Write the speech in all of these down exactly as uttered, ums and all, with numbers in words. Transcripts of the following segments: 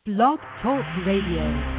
Blog Talk Radio.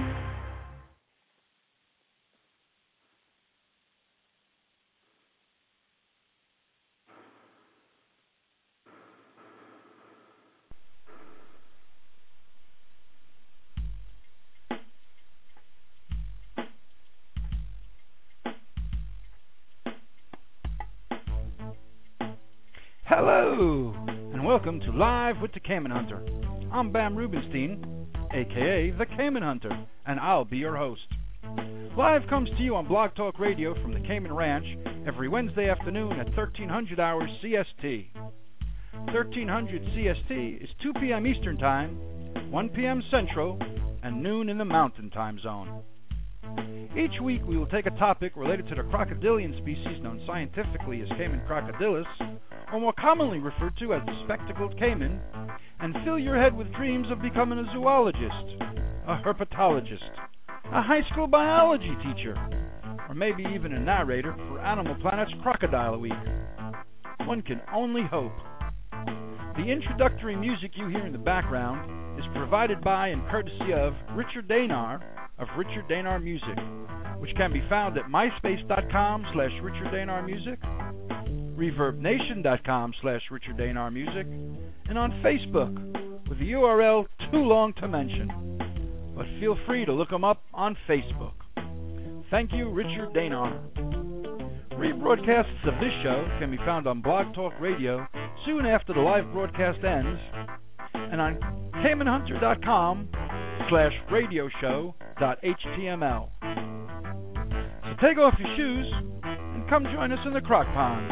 Hello, and welcome to Live with the Cayman Hunter. I'm Bam Rubenstein, aka the Cayman Hunter, and I'll be your host. Live comes to you on Blog Talk Radio from the Cayman Ranch every Wednesday afternoon at thirteen hundred hours C S T. thirteen hundred C S T is two p.m. Eastern Time, one p.m. Central, and noon in the Mountain Time Zone. Each week we will take a topic related to the crocodilian species known scientifically as Cayman crocodilus, or more commonly referred to as the spectacled cayman, and fill your head with dreams of becoming a zoologist, a herpetologist, a high school biology teacher, or maybe even a narrator for Animal Planet's Crocodile Week. One can only hope. The introductory music you hear in the background is provided by and courtesy of Richard Danar of Richard Danar Music, which can be found at myspace.com slash Richard Danar Music, reverbnation.com slash Richard Danar Music, and on Facebook with the U R L too long to mention. But feel free to look them up on Facebook. Thank you, Richard Danar. Rebroadcasts of this show can be found on Blog Talk Radio soon after the live broadcast ends, and on cayman hunter dot com slash radio show dot h t m l. So take off your shoes and come join us in the croc pond.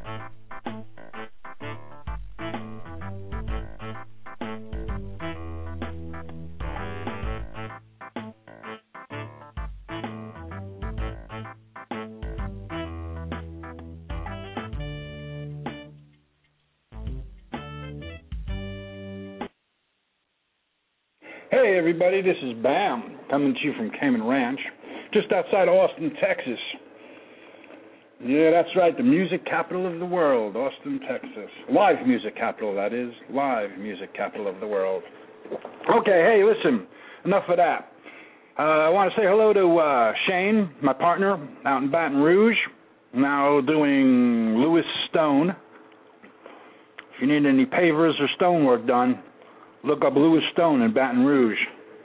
Hey everybody, this is Bam, coming to you from Cayman Ranch, just outside Austin, Texas. Yeah, that's right, the music capital of the world, Austin, Texas. Live music capital, that is. Live music capital of the world. Okay, hey, listen, enough of that. Uh, I want to say hello to uh, Shane, my partner, out in Baton Rouge, now doing Lewis Stone. If you need any pavers or stonework done, look up Lewis Stone in Baton Rouge.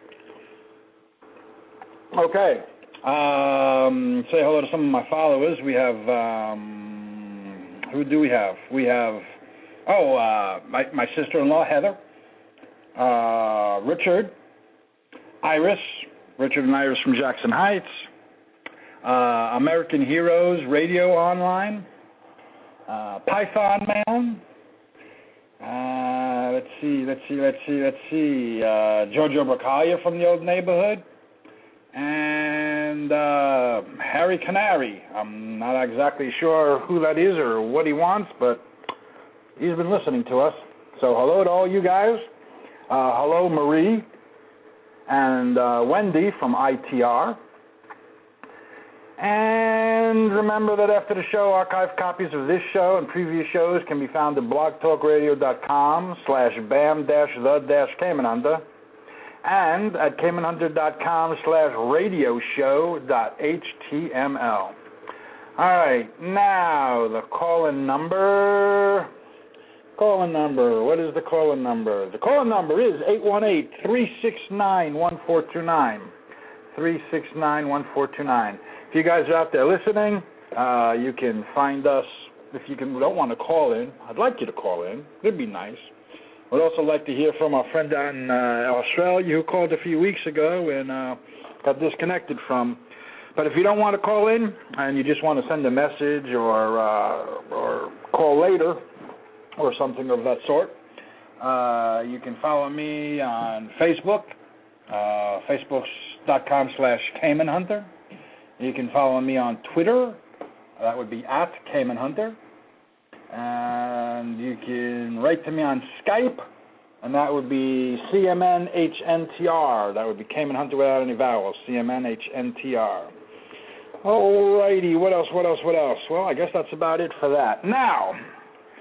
Okay. Um, say hello to some of my followers. We have, um, who do we have? We have, oh, uh, my, my sister-in-law, Heather, uh, Richard, Iris, Richard and Iris from Jackson Heights, uh, American Heroes Radio Online, uh, Python Man, Uh, let's see, let's see, let's see, let's see. Uh, Giorgio Bracalia from the old neighborhood. And uh, Harry Canary. I'm not exactly sure who that is or what he wants, but he's been listening to us. So hello to all you guys. Uh, hello, Marie and uh, Wendy from I T R. And remember that after the show, archived copies of this show and previous shows can be found at blogtalkradio.com slash bam dash the dash Cayman Hunter and at cayman hunter dot com slash radio show dot h t m l. All right, now the call-in number. Call-in number. What is the call-in number? The call-in number is eight one eight, three six nine, one four two nine. three six nine, one four two nine. If you guys are out there listening, uh, you can find us. If you can, don't want to call in, I'd like you to call in. It'd be nice. I'd also like to hear from our friend out in uh, Australia who called a few weeks ago and uh, got disconnected from. But if you don't want to call in and you just want to send a message or uh, or call later or something of that sort, uh, you can follow me on Facebook, uh, facebook.com slash Cayman Hunter. You can follow me on Twitter. That would be at Cayman Hunter. And you can write to me on Skype, and that would be C M N H N T R. That would be Cayman Hunter without any vowels, C M N H N T R. All righty, what else, what else, what else? Well, I guess that's about it for that. Now,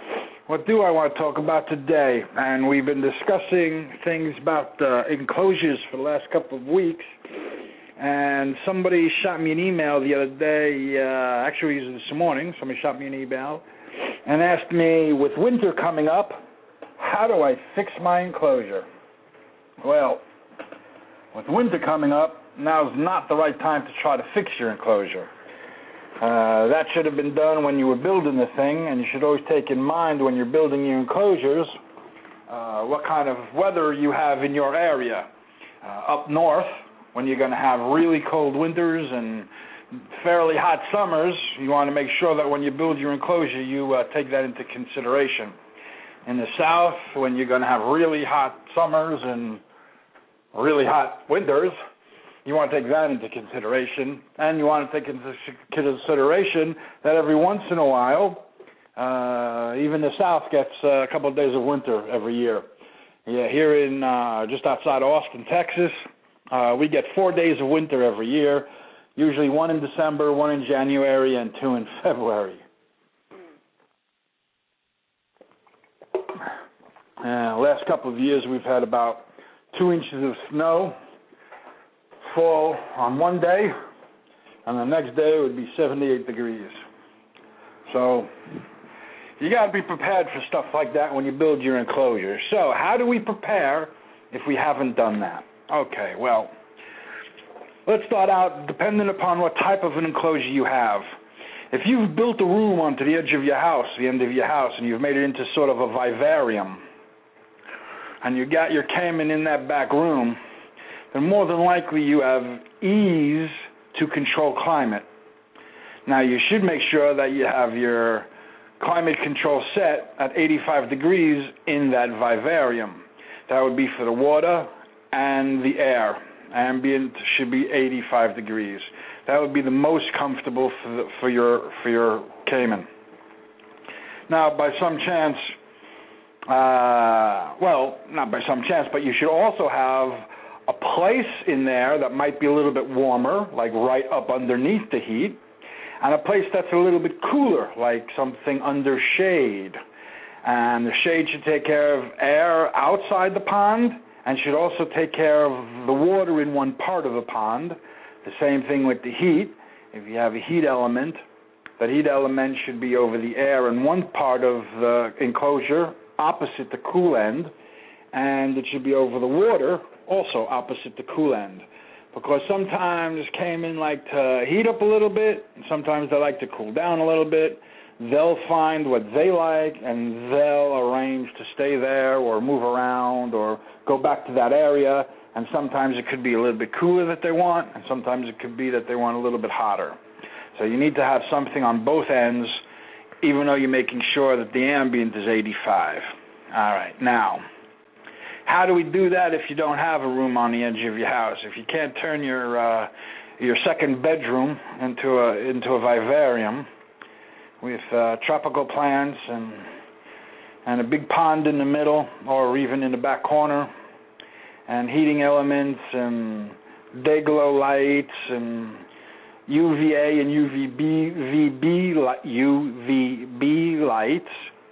What do I want to talk about today? And we've been discussing things about uh, enclosures for the last couple of weeks. And somebody shot me an email the other day, uh, actually it was this morning, somebody shot me an email and asked me, with winter coming up, how do I fix my enclosure? Well, with winter coming up, now's not the right time to try to fix your enclosure. Uh, that should have been done when you were building the thing, and you should always take in mind when you're building your enclosures uh, what kind of weather you have in your area. Uh, up north, when you're going to have really cold winters and fairly hot summers, you want to make sure that when you build your enclosure, you uh, take that into consideration. In the south, when you're going to have really hot summers and really hot winters, you want to take that into consideration, and you want to take into consideration that every once in a while, uh, even the South gets uh, a couple of days of winter every year. Yeah, here in uh, just outside Austin, Texas, uh, we get four days of winter every year, usually one in December, one in January, and two in February. Uh, last couple of years, we've had about two inches of snow fall on one day, and the next day it would be seventy-eight degrees. So you got to be prepared for stuff like that when you build your enclosure. So how do we prepare if we haven't done that? Okay, well, let's start out depending upon what type of an enclosure you have. If you've built a room onto the edge of your house, the end of your house, and you've made it into sort of a vivarium, and you got your caiman in that back room, then more than likely you have ease to control climate. Now, you should make sure that you have your climate control set at eighty-five degrees in that vivarium. That would be for the water and the air. Ambient should be eighty-five degrees. That would be the most comfortable for, the, for your for your caiman. Now, by some chance, uh, well, not by some chance, but you should also have a place in there that might be a little bit warmer, like right up underneath the heat, and a place that's a little bit cooler, like something under shade. And the shade should take care of air outside the pond and should also take care of the water in one part of the pond. The same thing with the heat. If you have a heat element, that heat element should be over the air in one part of the enclosure, opposite the cool end, and it should be over the water, also opposite the cool end. Because sometimes caiman like to heat up a little bit, and sometimes they like to cool down a little bit. They'll find what they like, and they'll arrange to stay there or move around or go back to that area. And sometimes it could be a little bit cooler that they want, and sometimes it could be that they want a little bit hotter. So you need to have something on both ends, even though you're making sure that the ambient is eighty-five. All right, now, how do we do that if you don't have a room on the edge of your house? If you can't turn your uh, your second bedroom into a into a vivarium with uh, tropical plants and and a big pond in the middle, or even in the back corner, and heating elements and day glow lights and U V A and U V B V B U V B lights.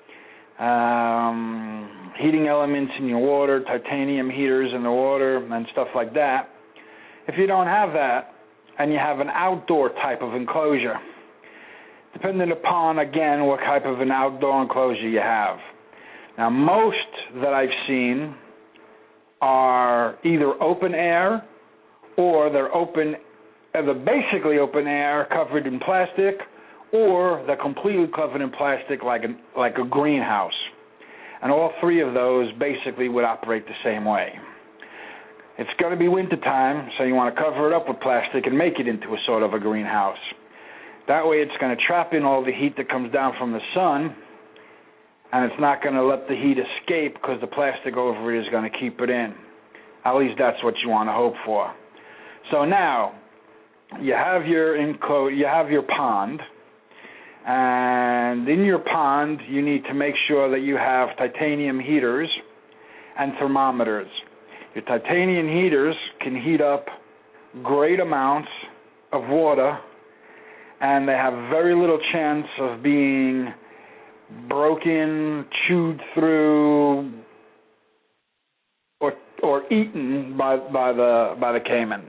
Um, heating elements in your water, titanium heaters in the water, and stuff like that. If you don't have that, and you have an outdoor type of enclosure, depending upon, again, what type of an outdoor enclosure you have. Now, most that I've seen are either open air, or they're open, they're basically open air covered in plastic, or they're completely covered in plastic like a, like a greenhouse. And all three of those basically would operate the same way. It's going to be wintertime, so you want to cover it up with plastic and make it into a sort of a greenhouse. That way it's going to trap in all the heat that comes down from the sun, and it's not going to let the heat escape because the plastic over it is going to keep it in. At least that's what you want to hope for. So now, you have your enclo- you have your pond, and in your pond you need to make sure that you have titanium heaters and thermometers. Your titanium heaters can heat up great amounts of water, and they have very little chance of being broken, chewed through, or or eaten by by the by the Cayman.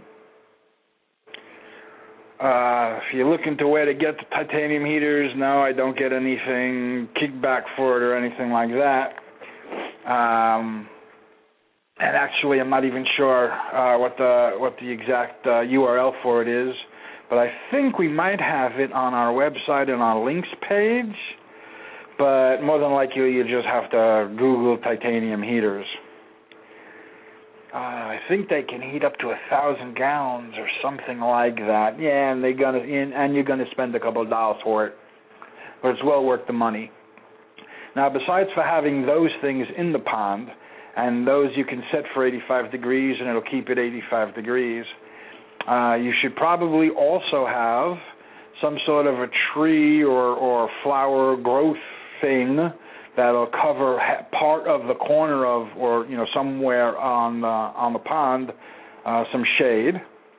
Uh, if you're looking to where to get the titanium heaters, no, I don't get anything kickback for it or anything like that. Um, and actually, I'm not even sure uh, what the what the exact uh, U R L for it is, but I think we might have it on our website and our links page. But more than likely, you just have to Google titanium heaters. Uh, I think they can heat up to a thousand gallons or something like that. Yeah, and they're gonna in, and you're gonna spend a couple of dollars for it, but it's well worth the money. Now, besides for having those things in the pond, and those you can set for eighty-five degrees, and it'll keep it eighty-five degrees. Uh, you should probably also have some sort of a tree or or flower growth thing that'll cover part of the corner of, or you know, somewhere on the, on the pond, uh, some shade.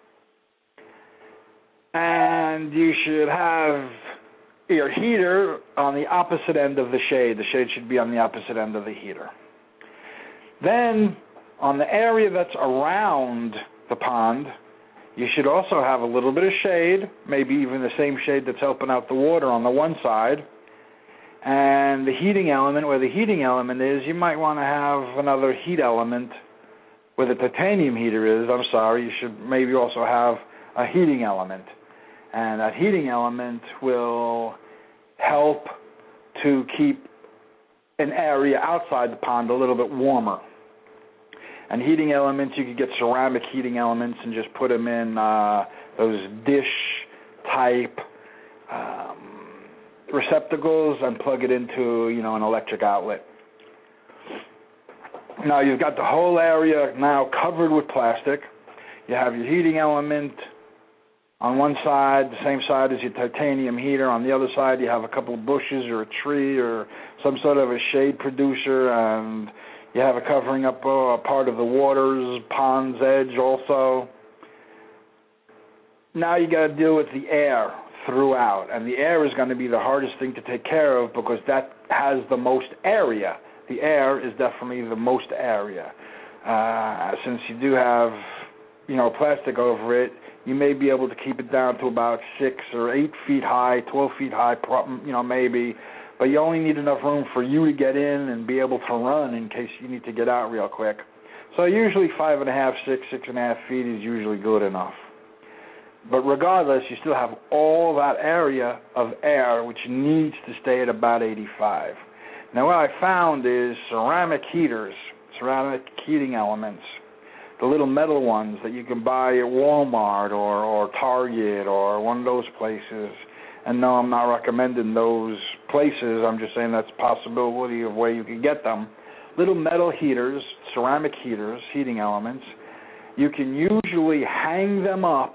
And you should have your heater on the opposite end of the shade. The shade should be on the opposite end of the heater. Then, on the area that's around the pond, you should also have a little bit of shade, maybe even the same shade that's helping out the water on the one side. And the heating element, where the heating element is, you might want to have another heat element where the titanium heater is. I'm sorry, you should maybe also have a heating element. And that heating element will help to keep an area outside the pond a little bit warmer. And heating elements, you could get ceramic heating elements and just put them in uh, those dish-type um, receptacles and plug it into, you know, an electric outlet. Now you've got the whole area now covered with plastic. You have your heating element on one side, the same side as your titanium heater. On the other side, you have a couple of bushes or a tree or some sort of a shade producer, and you have a covering up uh, a part of the water's pond's edge also. Now you got to deal with the air throughout, and the air is going to be the hardest thing to take care of because that has the most area. The air is definitely the most area. Uh, since you do have, you know, plastic over it, you may be able to keep it down to about six or eight feet high, twelve feet high, you know, maybe, but you only need enough room for you to get in and be able to run in case you need to get out real quick. So usually five and a half, six, six and a half feet is usually good enough. But regardless, you still have all that area of air which needs to stay at about eighty-five. Now what I found is ceramic heaters, ceramic heating elements, the little metal ones that you can buy at Walmart or, or Target or one of those places. And no, I'm not recommending those places. I'm just saying that's a possibility of where you can get them. Little metal heaters, ceramic heaters, heating elements. You can usually hang them up,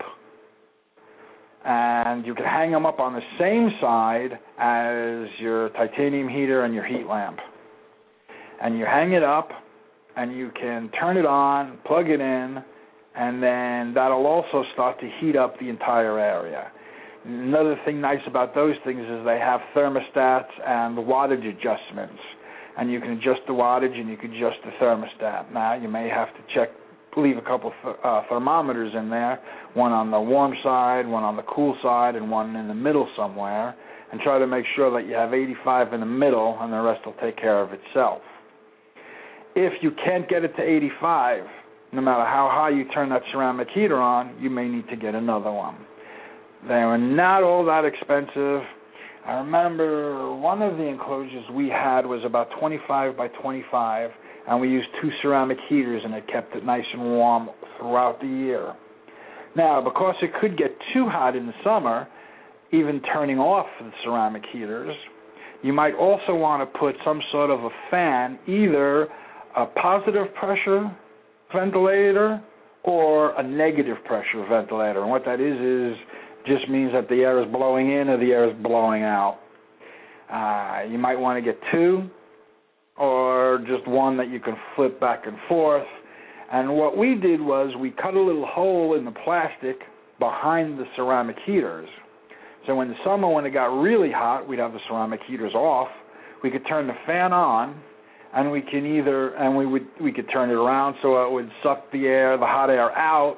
and you can hang them up on the same side as your titanium heater and your heat lamp. And you hang it up, and you can turn it on, plug it in, and then that'll also start to heat up the entire area. Another thing nice about those things is they have thermostats and wattage adjustments. And you can adjust the wattage and you can adjust the thermostat. Now, you may have to check, leave a couple th- uh, thermometers in there, one on the warm side, one on the cool side, and one in the middle somewhere, and try to make sure that you have eighty-five in the middle and the rest will take care of itself. If you can't get it to eighty-five, no matter how high you turn that ceramic heater on, you may need to get another one. They were not all that expensive. I remember one of the enclosures we had was about twenty-five by twenty-five, and we used two ceramic heaters, and it kept it nice and warm throughout the year. Now, because it could get too hot in the summer, even turning off the ceramic heaters, you might also want to put some sort of a fan, either a positive pressure ventilator or a negative pressure ventilator. And what that is is just means that the air is blowing in or the air is blowing out. Uh, you might want to get two or just one that you can flip back and forth. And what we did was we cut a little hole in the plastic behind the ceramic heaters. So in the summer when it got really hot, we'd have the ceramic heaters off. we could turn the fan on, and we can either and we would we could turn it around so it would suck the air, the hot air out,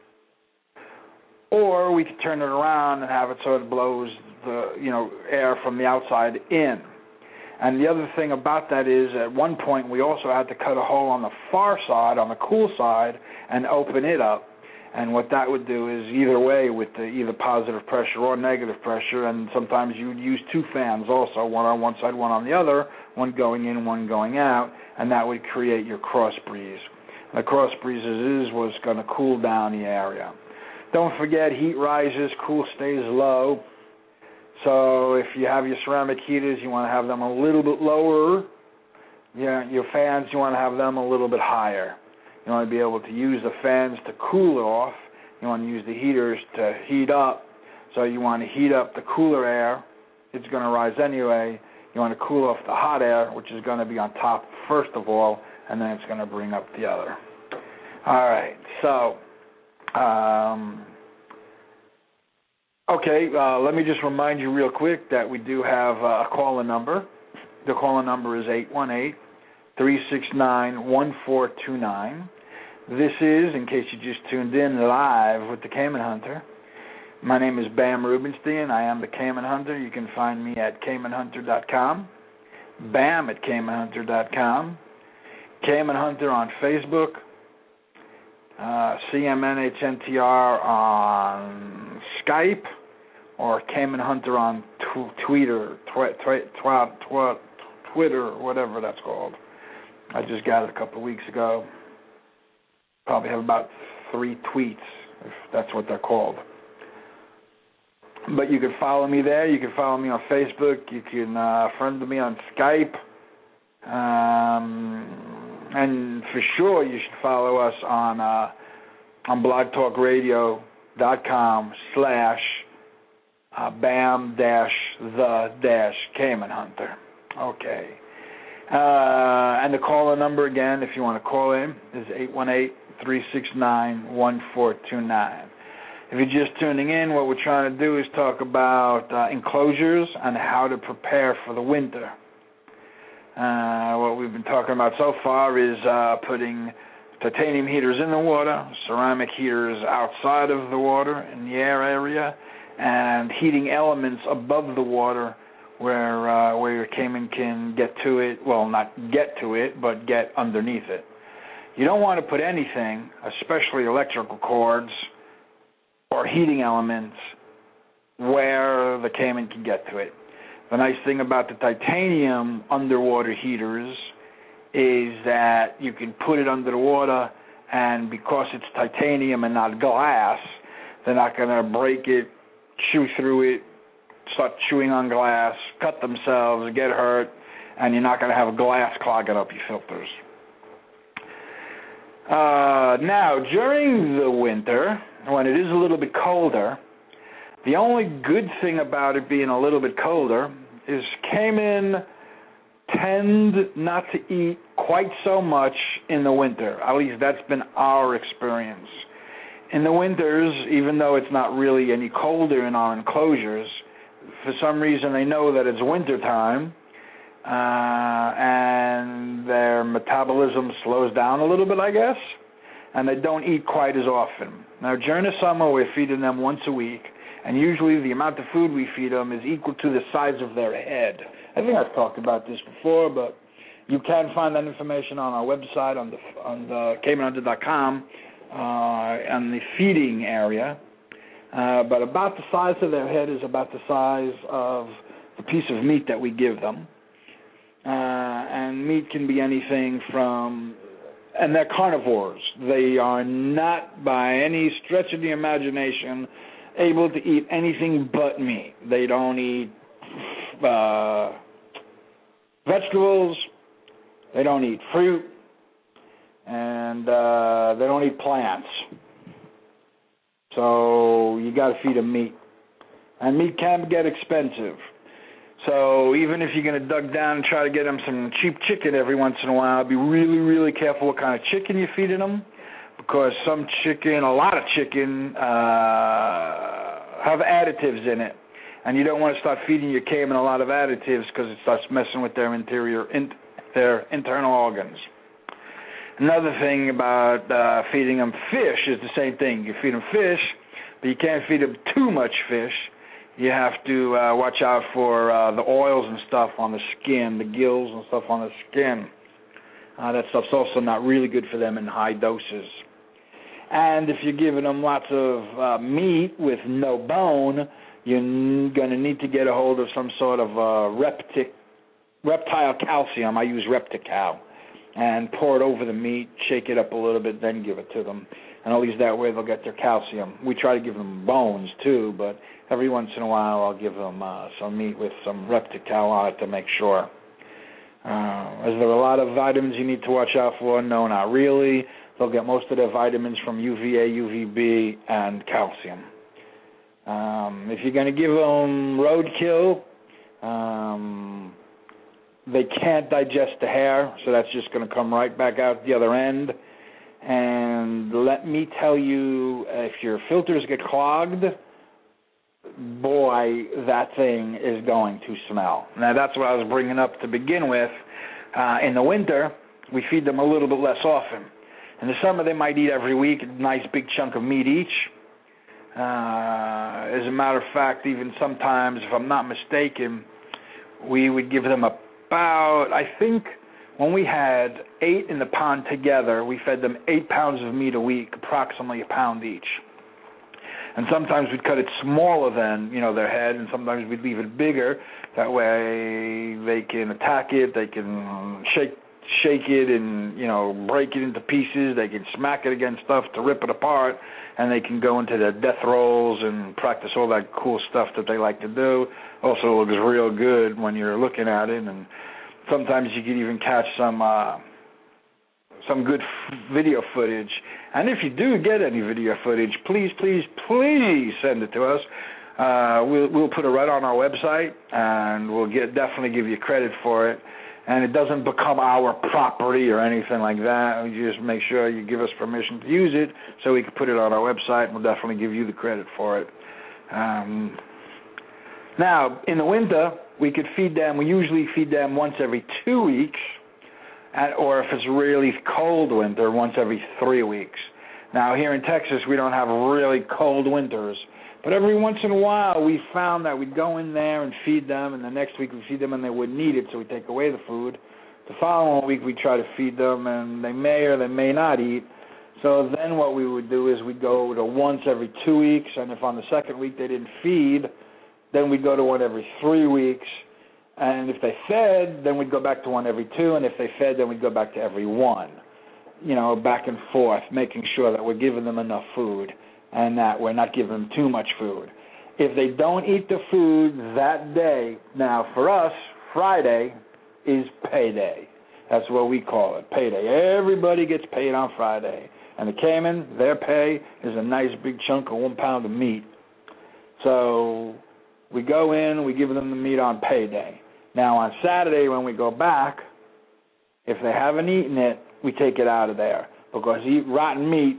or we could turn it around and have it so it blows the you know air from the outside in. And the other thing about that is, at one point we also had to cut a hole on the far side, on the cool side, and open it up. And what that would do is, either way, with the either positive pressure or negative pressure, and sometimes you would use two fans also, one on one side, one on the other, one going in, one going out, and that would create your cross breeze. The cross breeze is what's going to cool down the area. Don't forget, heat rises, cool stays low. So if you have your ceramic heaters, you want to have them a little bit lower. Yeah, your fans, you want to have them a little bit higher. You want to be able to use the fans to cool it off. You want to use the heaters to heat up. So you want to heat up the cooler air. It's going to rise anyway. You want to cool off the hot air, which is going to be on top first of all, and then it's going to bring up the other. All right, so, um, okay, uh, let me just remind you real quick that we do have uh, a call-in number. The call-in number is eight one eight, three six nine, one four two nine. This is, in case you just tuned in, live with the Cayman Hunter. My name is Bam Rubenstein. I am the Cayman Hunter. You can find me at Cayman Hunter dot com, Bam at Cayman Hunter dot com, Cayman Hunter on Facebook, uh, C M N H N T R on Skype, or Cayman Hunter on tw- Twitter, tw- tw- tw- tw- Twitter, whatever that's called. I just got it a couple of weeks ago. Probably have about three tweets, if that's what they're called. But you can follow me there. You can follow me on Facebook. You can uh, friend me on Skype. Um, and for sure, you should follow us on uh, on blogtalkradio.com slash bam dash the dash Cayman Hunter. Okay. Uh, and the caller number again, if you want to call in, is eight one eight, three six nine, one four two nine. If you're just tuning in, what we're trying to do is talk about uh, enclosures and how to prepare for the winter. Uh, what we've been talking about so far is uh, putting titanium heaters in the water, ceramic heaters outside of the water in the air area, and heating elements above the water where uh, where your Cayman can get to it, well, not get to it, but get underneath it. You don't want to put anything, especially electrical cords or heating elements, where the Cayman can get to it. The nice thing about the titanium underwater heaters is that you can put it under the water, and because it's titanium and not glass, they're not going to break it, chew through it, start chewing on glass, cut themselves, get hurt, and you're not going to have glass clogging up your filters. Uh, now, during the winter, when it is a little bit colder, the only good thing about it being a little bit colder is Cayman tend not to eat quite so much in the winter. At least that's been our experience. In the winters, even though it's not really any colder in our enclosures, for some reason they know that it's winter time, uh, and their metabolism slows down a little bit, I guess, and they don't eat quite as often. Now, during the summer, we're feeding them once a week, and usually the amount of food we feed them is equal to the size of their head. I think I've talked about this before, but you can find that information on our website, on the on the Cayman Hunter dot com, uh, on the feeding area. Uh, but about the size of their head is about the size of the piece of meat that we give them. Uh, and meat can be anything from, and they're carnivores. They are not, by any stretch of the imagination, able to eat anything but meat. They don't eat uh, vegetables, they don't eat fruit, and uh, they don't eat plants. So you got to feed them meat. And meat can get expensive. So even if you're going to duck down and try to get them some cheap chicken every once in a while, be really, really careful what kind of chicken you're feeding them, because some chicken, a lot of chicken, uh, have additives in it and you don't want to start feeding your caiman a lot of additives because it starts messing with their interior, in, their internal organs. Another thing about uh, feeding them fish is the same thing. You feed them fish, but you can't feed them too much fish. You have to uh, watch out for uh, the oils and stuff on the skin, the gills and stuff on the skin. Uh, that stuff's also not really good for them in high doses. And if you're giving them lots of uh, meat with no bone, you're going to need to get a hold of some sort of uh, reptic, reptile calcium. I use Reptical. And pour it over the meat, shake it up a little bit, then give it to them. And at least that way they'll get their calcium. We try to give them bones too, but every once in a while I'll give them uh, some meat with some Reptical on it to make sure. Uh, is there a lot of vitamins you need to watch out for? No, not really. They'll get most of their vitamins from U V A, U V B, and calcium. Um, if you're going to give them roadkill, um, they can't digest the hair, so that's just going to come right back out the other end. And let me tell you, if your filters get clogged, boy, that thing is going to smell. Now, that's what I was bringing up to begin with. Uh, in the winter, we feed them a little bit less often. In the summer, they might eat every week a nice big chunk of meat each. Uh, as a matter of fact, even sometimes, if I'm not mistaken, we would give them about, I think, when we had eight in the pond together, we fed them eight pounds of meat a week, approximately a pound each. And sometimes we'd cut it smaller than, you know, their head, and sometimes we'd leave it bigger. That way they can attack it, they can shake shake it and, you know, break it into pieces. They can smack it against stuff to rip it apart, and they can go into their death rolls and practice all that cool stuff that they like to do. Also looks real good when you're looking at it, and sometimes you can even catch some uh, some good f- video footage. And if you do get any video footage, please, please, please send it to us. Uh, we'll we'll put it right on our website, and we'll get definitely give you credit for it. And it doesn't become our property or anything like that. We just make sure you give us permission to use it so we can put it on our website, and we'll definitely give you the credit for it. Um, now, in the winter, we could feed them, we usually feed them once every two weeks, at, or if it's really cold winter, once every three weeks. Now, here in Texas, we don't have really cold winters, but every once in a while, we found that we'd go in there and feed them, and the next week we'd feed them and they wouldn't eat it, so we'd take away the food. The following week, we'd try to feed them, and they may or they may not eat. So then what we would do is we'd go to once every two weeks, and if on the second week they didn't feed, then we'd go to one every three weeks. And if they fed, then we'd go back to one every two, and if they fed, then we'd go back to every one. You know, back and forth, making sure that we're giving them enough food and that we're not giving them too much food. If they don't eat the food that day, now for us, Friday is payday. That's what we call it, payday. Everybody gets paid on Friday. And the Cayman, their pay is a nice big chunk of one pound of meat. So we go in, we give them the meat on payday. Now on Saturday when we go back, if they haven't eaten it, we take it out of there. Because eat rotten meat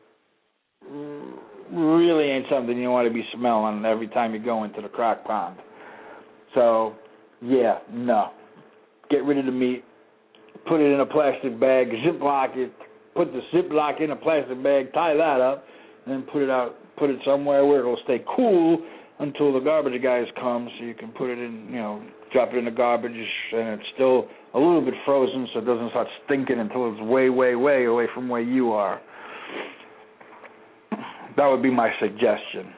really ain't something you want to be smelling every time you go into the crock pond. So, yeah, no. Get rid of the meat, put it in a plastic bag, ziplock it, put the ziplock in a plastic bag, tie that up, and then put it out, put it somewhere where it'll stay cool until the garbage guys come, so you can put it in, you know, drop it in the garbage, and it's still a little bit frozen so it doesn't start stinking until it's way, way, way away from where you are. That would be my suggestion.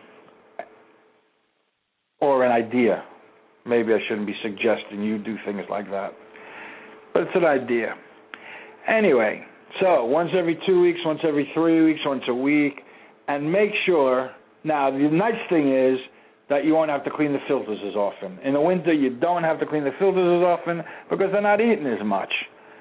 Or an idea. Maybe I shouldn't be suggesting you do things like that. But it's an idea. Anyway, so once every two weeks, once every three weeks, once a week, and make sure, now the nice thing is that you won't have to clean the filters as often. In the winter, you don't have to clean the filters as often because they're not eating as much.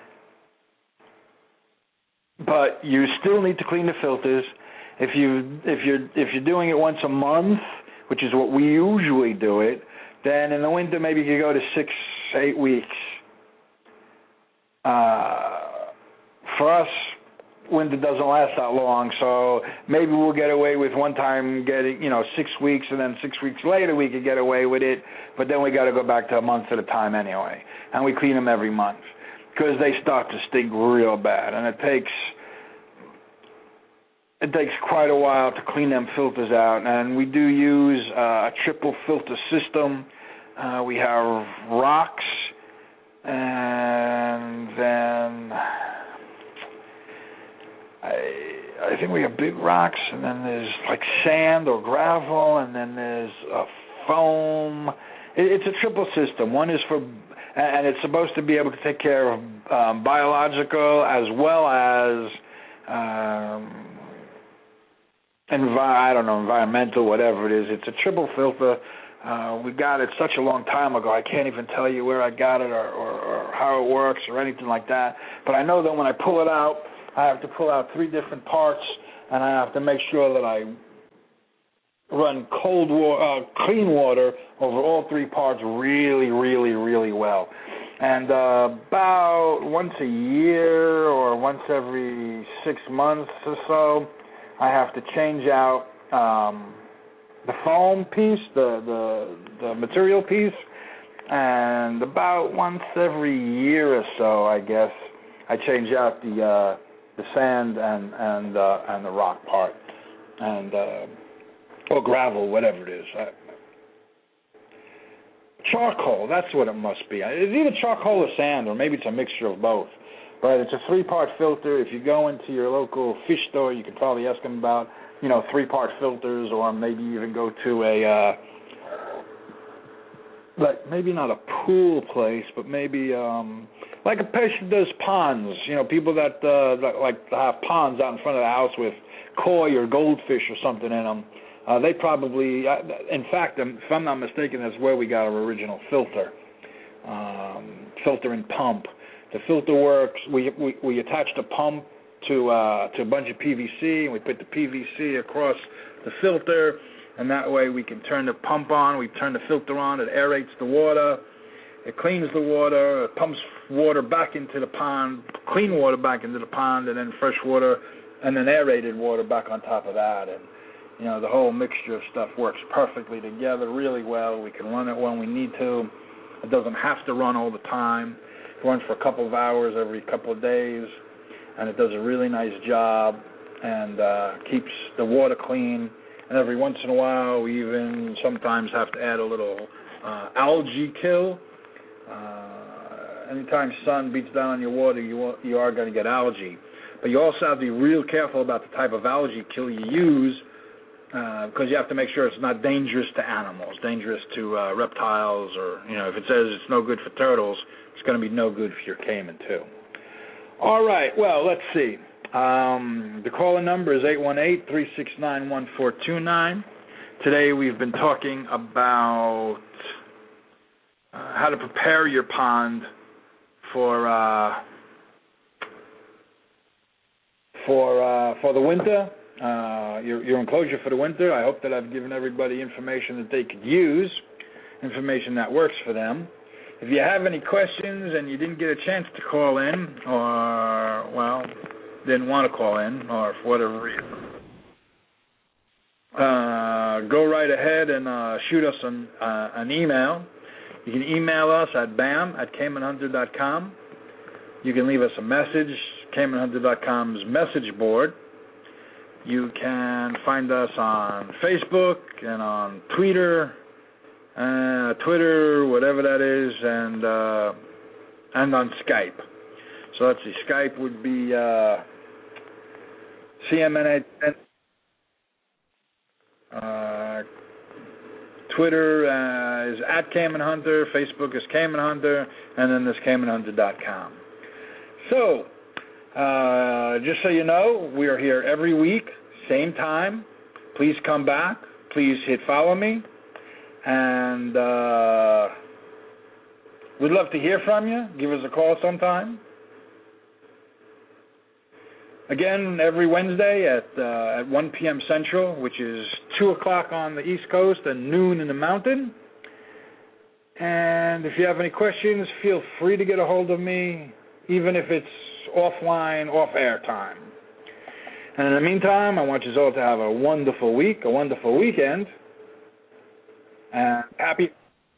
But you still need to clean the filters. If you if you're if you're doing it once a month, which is what we usually do it, then in the winter maybe you could go to six, eight weeks. Uh, for us, winter doesn't last that long, so maybe we'll get away with one time getting, you know, six weeks, and then six weeks later we could get away with it, but then we got to go back to a month at a time anyway, and we clean them every month because they start to stink real bad, and it takes it takes quite a while to clean them filters out, and we do use uh, a triple filter system. Uh, we have rocks, and then I, I think we have big rocks, and then there's like sand or gravel, and then there's a foam. It, it's a triple system. One is for, and it's supposed to be able to take care of um, biological as well as, um, envi- I don't know, environmental, whatever it is. It's a triple filter. Uh, we got it such a long time ago, I can't even tell you where I got it or, or, or how it works or anything like that. But I know that when I pull it out, I have to pull out three different parts, and I have to make sure that I run cold water, uh, clean water over all three parts really, really, really well. And uh, about once a year or once every six months or so, I have to change out um, the foam piece, the, the the material piece, and about once every year or so, I guess, I change out the uh, the sand and and uh, and the rock part, and uh, or gravel, whatever it is. I, charcoal, that's what it must be. It's either charcoal or sand, or maybe it's a mixture of both. But it's a three-part filter. If you go into your local fish store, you could probably ask them about, you know, three-part filters, or maybe even go to a, uh, like maybe not a pool place, but maybe um, like a place that does ponds. You know, people that, uh, that like to have ponds out in front of the house with koi or goldfish or something in them. Uh, they probably, uh, in fact, if I'm not mistaken, that's where we got our original filter, um, filter and pump. The filter works. We we, we attach the pump to uh, to a bunch of P V C, and we put the P V C across the filter, and that way we can turn the pump on. We turn the filter on. It aerates the water. It cleans the water. It pumps water back into the pond, clean water back into the pond, and then fresh water, and then aerated water back on top of that. And you know, the whole mixture of stuff works perfectly together, really well. We can run it when we need to. It doesn't have to run all the time. It runs for a couple of hours every couple of days, and it does a really nice job and uh, keeps the water clean. And every once in a while, we even sometimes have to add a little uh, algae kill. Uh, anytime sun beats down on your water, you you are going to get algae. But you also have to be real careful about the type of algae kill you use, because uh, you have to make sure it's not dangerous to animals, dangerous to uh, reptiles, or, you know, if it says it's no good for turtles, it's going to be no good for your caiman, too. All right, well, let's see. Um, the caller number is eight one eight, three six nine, one four two nine. Today we've been talking about uh, how to prepare your pond for uh, for uh, for the winter. Uh, your, your enclosure for the winter. I hope that I've given everybody information that they could use, information that works for them. If you have any questions and you didn't get a chance to call in, or, well, didn't want to call in, or for whatever reason, uh, go right ahead and uh, shoot us an, uh, an email. You can email us at bam at caiman hunter dot com. You can leave us a message, caiman hunter dot com's message board. You can find us on Facebook and on Twitter, uh, Twitter, whatever that is, and uh, and on Skype. So let's see, Skype would be uh, C M N A. Uh, Twitter uh, is at Caiman Hunter. Facebook is Caiman Hunter, and then there's caiman hunter dot com. So, Uh, just so you know, we are here every week, same time. Please come back. Please hit follow me. And uh, we'd love to hear from you. Give us a call sometime. Again, every Wednesday at uh, at one p.m. Central, which is two o'clock on the East Coast and noon in the Mountain. And if you have any questions, feel free to get a hold of me, even if it's offline, off-air time. And in the meantime, I want you all to have a wonderful week, a wonderful weekend, and happy,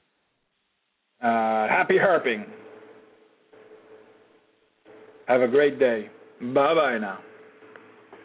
uh, happy herping. Have a great day. Bye-bye now.